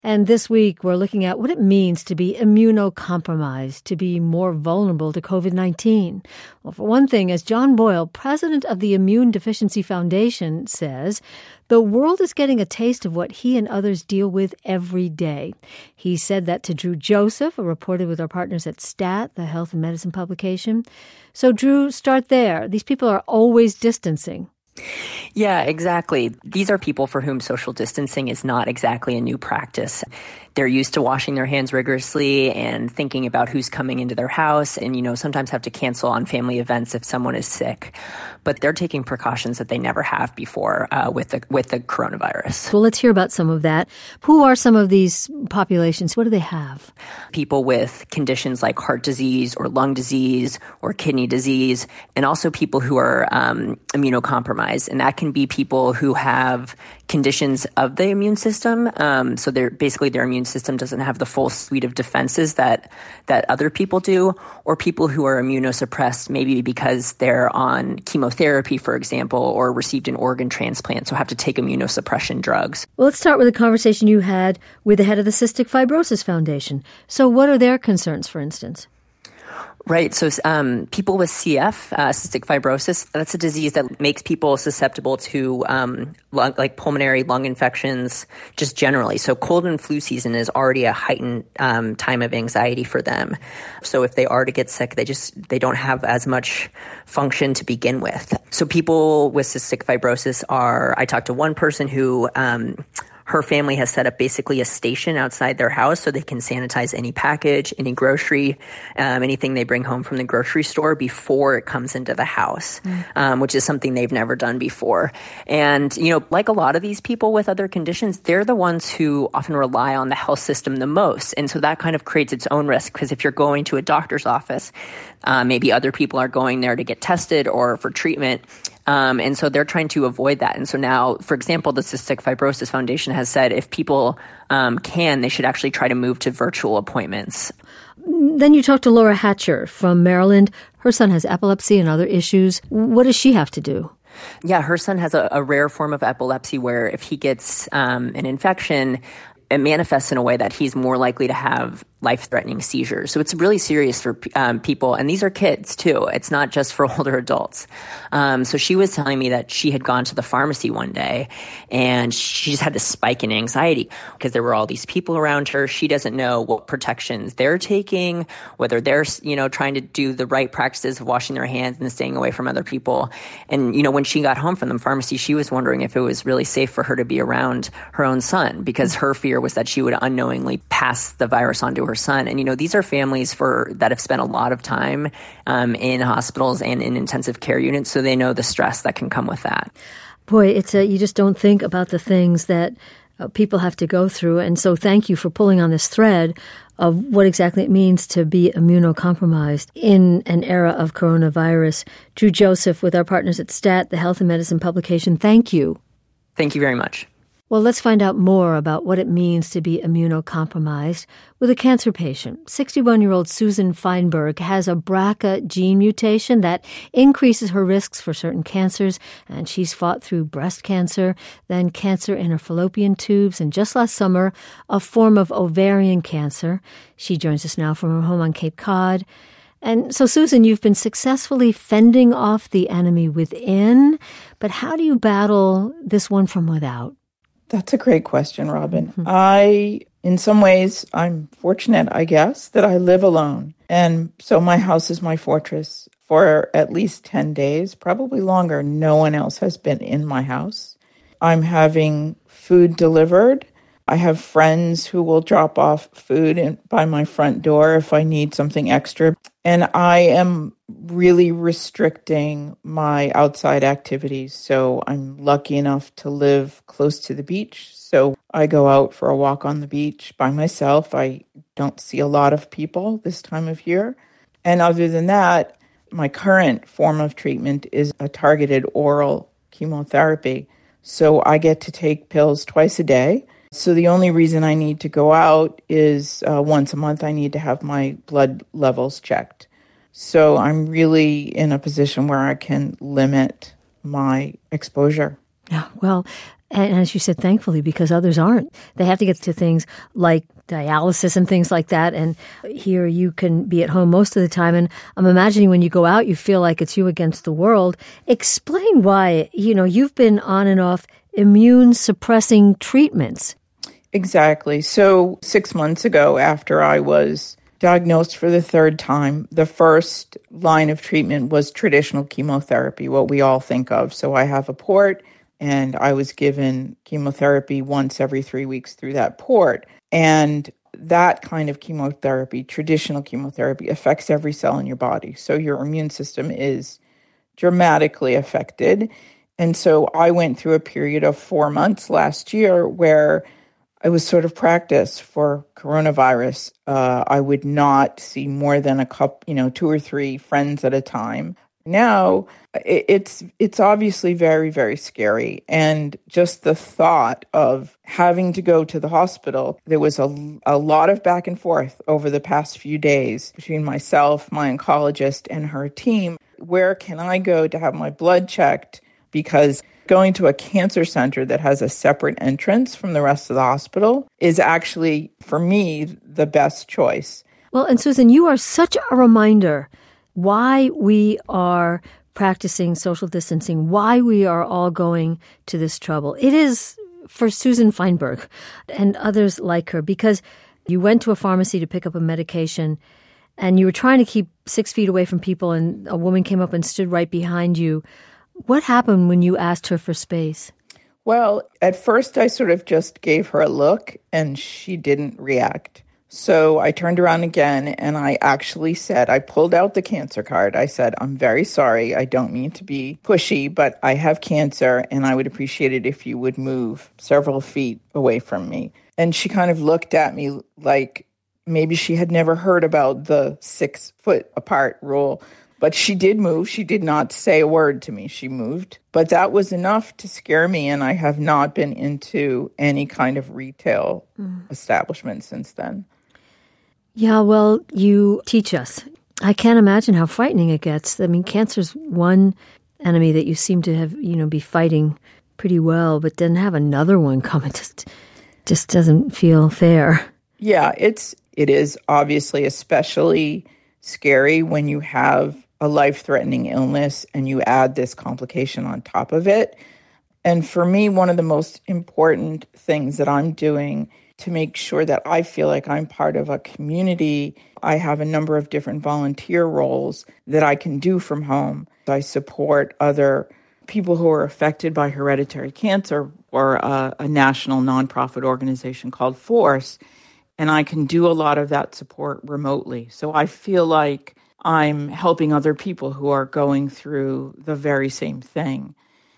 And this week, we're looking at what it means to be immunocompromised, to be more vulnerable to COVID-19. Well, for one thing, as John Boyle, president of the Immune Deficiency Foundation, says, the world is getting a taste of what he and others deal with every day. He said that to Drew Joseph, a reporter with our partners at STAT, the health and medicine publication. So, Drew, start there. These people are always distancing. Yeah, exactly. These are people for whom social distancing is not exactly a new practice. They're used to washing their hands rigorously and thinking about who's coming into their house and, sometimes have to cancel on family events if someone is sick. But they're taking precautions that they never have before with the coronavirus. Well, let's hear about some of that. Who are some of these populations? What do they have? People with conditions like heart disease or lung disease or kidney disease, and also people who are immunocompromised. And that can be people who have conditions of the immune system. So their immune system doesn't have the full suite of defenses that other people do, or people who are immunosuppressed, maybe because they're on chemotherapy, for example, or received an organ transplant, so have to take immunosuppression drugs. Well, let's start with a conversation you had with the head of the Cystic Fibrosis Foundation. So what are their concerns, for instance? Right. So people with CF, cystic fibrosis, that's a disease that makes people susceptible to pulmonary lung infections just generally. So cold and flu season is already a heightened time of anxiety for them. So if they are to get sick, they don't have as much function to begin with. So people with cystic fibrosis I talked to one person who her family has set up basically a station outside their house so they can sanitize any package, any grocery, anything they bring home from the grocery store before it comes into the house, which is something they've never done before. And, like a lot of these people with other conditions, they're the ones who often rely on the health system the most. And so that kind of creates its own risk, because if you're going to a doctor's office, maybe other people are going there to get tested or for treatment. And so they're trying to avoid that. And so now, for example, the Cystic Fibrosis Foundation has said if people they should actually try to move to virtual appointments. Then you talked to Laura Hatcher from Maryland. Her son has epilepsy and other issues. What does she have to do? Yeah, her son has a rare form of epilepsy where if he gets an infection, it manifests in a way that he's more likely to have life-threatening seizures. So it's really serious for people. And these are kids, too. It's not just for older adults. So she was telling me that she had gone to the pharmacy one day and she just had this spike in anxiety because there were all these people around her. She doesn't know what protections they're taking, whether they're, trying to do the right practices of washing their hands and staying away from other people. And, when she got home from the pharmacy, she was wondering if it was really safe for her to be around her own son, because her fear was that she would unknowingly pass the virus onto her son. And, these are families that have spent a lot of time in hospitals and in intensive care units, so they know the stress that can come with that. Boy, you just don't think about the things that people have to go through. And so thank you for pulling on this thread of what exactly it means to be immunocompromised in an era of coronavirus. Drew Joseph with our partners at STAT, the health and medicine publication. Thank you. Thank you very much. Well, let's find out more about what it means to be immunocompromised with a cancer patient. 61-year-old Susan Feinberg has a BRCA gene mutation that increases her risks for certain cancers, and she's fought through breast cancer, then cancer in her fallopian tubes, and just last summer, a form of ovarian cancer. She joins us now from her home on Cape Cod. And so, Susan, you've been successfully fending off the enemy within, but how do you battle this one from without? That's a great question, Robin. In some ways, I'm fortunate, I guess, that I live alone. And so my house is my fortress. For at least 10 days, probably longer, no one else has been in my house. I'm having food delivered. I have friends who will drop off food by my front door if I need something extra. And I am really restricting my outside activities. So I'm lucky enough to live close to the beach. So I go out for a walk on the beach by myself. I don't see a lot of people this time of year. And other than that, my current form of treatment is a targeted oral chemotherapy. So I get to take pills twice a day. So the only reason I need to go out is once a month I need to have my blood levels checked. So I'm really in a position where I can limit my exposure. Yeah, well, And as you said, thankfully, because others aren't. They have to get to things like dialysis and things like that. And here you can be at home most of the time. And I'm imagining when you go out, you feel like it's you against the world. Explain why, you've been on and off immune suppressing treatments. Exactly. So 6 months ago, after I was diagnosed for the third time, the first line of treatment was traditional chemotherapy, what we all think of. So I have a port, and I was given chemotherapy once every 3 weeks through that port. And that kind of chemotherapy, traditional chemotherapy, affects every cell in your body. So your immune system is dramatically affected. And so I went through a period of 4 months last year where I was sort of practice for coronavirus. I would not see more than a couple, 2 or 3 friends at a time. Now, it's obviously very, very scary. And just the thought of having to go to the hospital, there was a lot of back and forth over the past few days between myself, my oncologist, and her team. Where can I go to have my blood checked? Because going to a cancer center that has a separate entrance from the rest of the hospital is actually, for me, the best choice. Well, and Susan, you are such a reminder why we are practicing social distancing, why we are all going to this trouble. It is for Susan Feinberg and others like her, because you went to a pharmacy to pick up a medication and you were trying to keep 6 feet away from people, and a woman came up and stood right behind you. What happened when you asked her for space? Well, at first I sort of just gave her a look and she didn't react. So I turned around again and I actually said, I pulled out the cancer card. I said, I'm very sorry. I don't mean to be pushy, but I have cancer and I would appreciate it if you would move several feet away from me. And she kind of looked at me like maybe she had never heard about the 6 foot apart rule. But she did move. She did not say a word to me. She moved. But that was enough to scare me, and I have not been into any kind of retail establishment since then. Yeah, well, you teach us. I can't imagine how frightening it gets. I mean, cancer's one enemy that you seem to have, be fighting pretty well, but then have another one come. It just doesn't feel fair. Yeah, it is obviously especially scary when you have a life-threatening illness and you add this complication on top of it. And for me, one of the most important things that I'm doing to make sure that I feel like I'm part of a community, I have a number of different volunteer roles that I can do from home. I support other people who are affected by hereditary cancer or a national nonprofit organization called Force. And I can do a lot of that support remotely. So I feel like I'm helping other people who are going through the very same thing.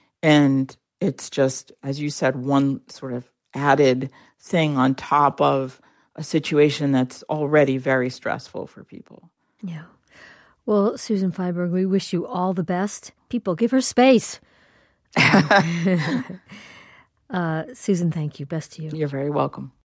And it's just, as you said, one sort of added thing on top of a situation that's already very stressful for people. Yeah. Well, Susan Feinberg, we wish you all the best. People, give her space. Susan, thank you. Best to you. You're very welcome.